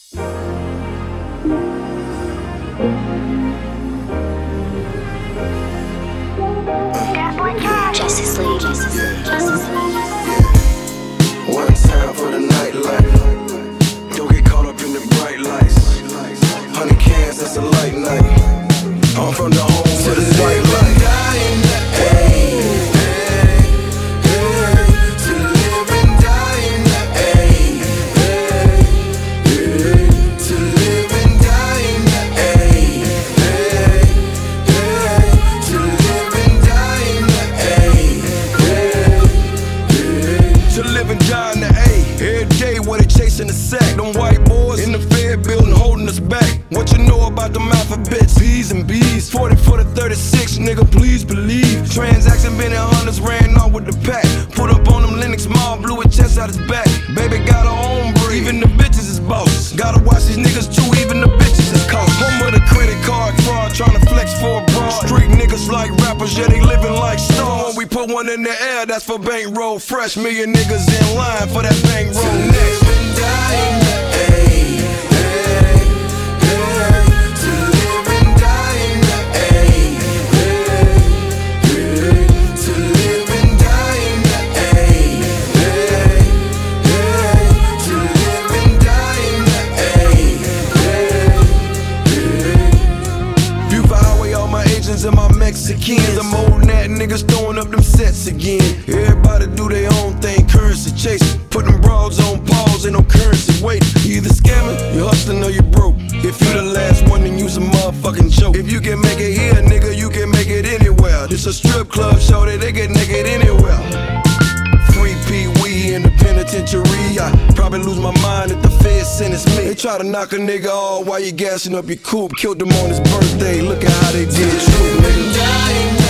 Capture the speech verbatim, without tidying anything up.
Justice League. Justice League. Justice League. One time for the nightlife. Don't get caught up in the bright lights. Hundred cans, that's a light night. I'm from the home to the bright light. In the sack, them white boys in the Fed building holding us back. What you know about them alphabets, P's and B's? forty for the thirty-six, nigga, please believe. Transaction been in hundreds, ran off with the pack. Put up on them Linux Mall, blew his chest out his back. Baby got her own breed, even the bitches is boss. Gotta watch these niggas too, even the bitches is cost. Home of the credit card fraud, tryna flex for a broad. Street niggas like rappers, yeah, they living like stars. When we put one in the air, that's for bankroll fresh. Million niggas in line for that bankroll next. And my Mexicans, I'm old nat niggas throwing up them sets again. Everybody do their own thing, currency chasing. Put them broads on pause, ain't no currency waiting. You either scamming, you hustling, or you broke. If you the last one, then you's a motherfucking joke. If you can make it here, nigga, you can make it anywhere. This a strip club show that they get naked anywhere. Free Pee Wee in the penitentiary. I probably lose my mind if the feds sentence me. They try to knock a nigga off while you gassing up your coupe. Killed him on his birthday, look at how they did you, nigga.